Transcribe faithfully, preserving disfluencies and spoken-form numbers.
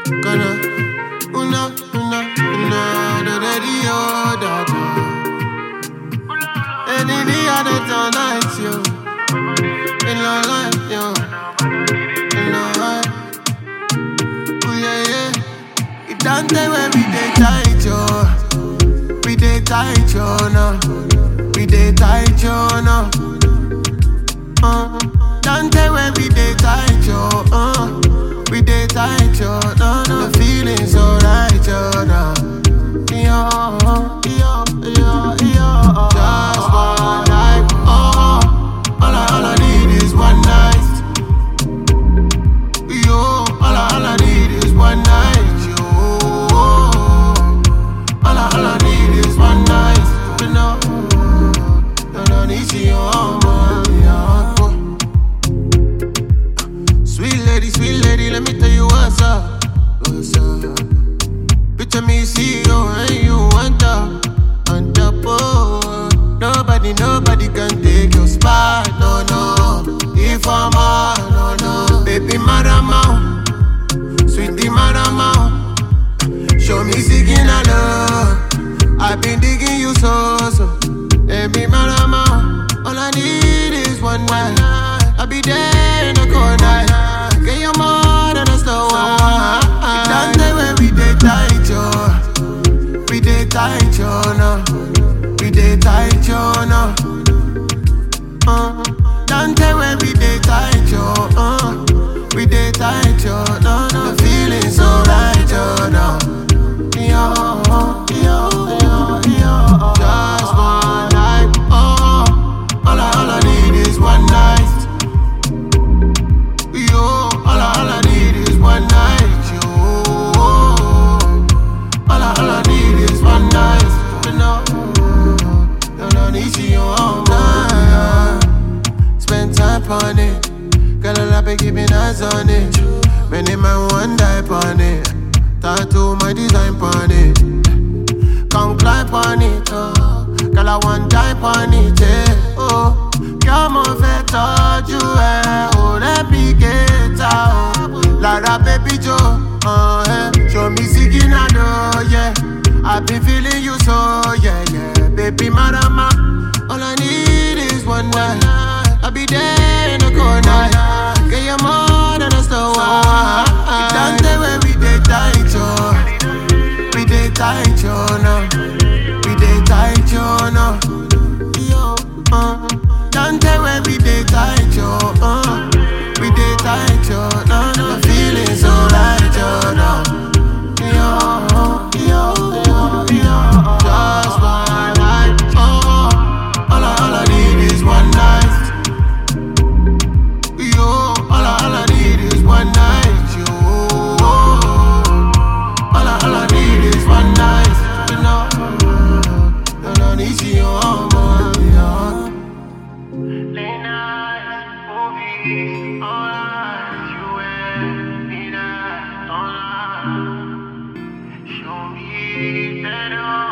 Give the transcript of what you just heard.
Gonna, una, una, una, da da di oh, da da. And in the other night, yo, in the light, yo, in the light. Oh yeah, yeah. It don't take when we dey tight, yo. We dey tight, yo, no. We dey tight, yo, no. Uh, don't take when we dey tight, yo. Uh, we dey tight, yo, no, no. The feeling's alright, yo, no. Yo, yo, yo, yo. Just one night, oh. All I, all I need is one night. Yo, all I, all I need is one night, yo. All I, all I need is one night. You know, no, no need you on my Sweet lady, sweet lady, let me tell you what's up. What's up? Picture me, see you, and you want up. On top, oh. Nobody, nobody can take your spot, no, no. If I'm on, no, no. Baby, marama, sweetie marama. Show me seeking a love. I've been digging you so, so. Baby, marama, all I need is one night. I'll be there in the corner. Get your more than a slow one. It don't take when we dey tight, yo. We dey tight, yo, no. We dey tight, yo, no. Uh, don't take when we dey tight, yo. Uh, we dey tight, yo, no, no. The feeling's so right, yo, no. Yo, yo, yo, yo. Just one night, oh. All I, all I need is one night. Yo, all I, all I need is one night, yo. All I, all I need is one night. You know, no, no need you on my. Spend time on it. Girl, I'll be keeping eyes on it. Many man one die on it. Tattoo my design on it. Come climb on it, oh. Girl, I want die on it, yeah, oh. You're more fat, touch you, eh. Oh, let me get out. Lara, baby Joe, uh, eh. Show me Siginado, yeah. I've been feeling you so, yeah, yeah. Baby, marama, all I need is one night. I'll be there in the corner. Get your more than a slow one. It don't take when we dey tight, yo. We dey tight, yo, no. We dey tight, yo, no. Yo, uh. Don't take when we dey tight, yo. Uh. We dey tight, yo, no, no. The feeling's so right, yo, no. Yo, yo, yo, yo. Just one night, oh. All I, all I need is one night. Yo, all I, all I need is one night, yo. All I, all I need is one night. You know, no, no need you on my. Late nights, movies, all eyes, you and me, that, all eyes. Show me better.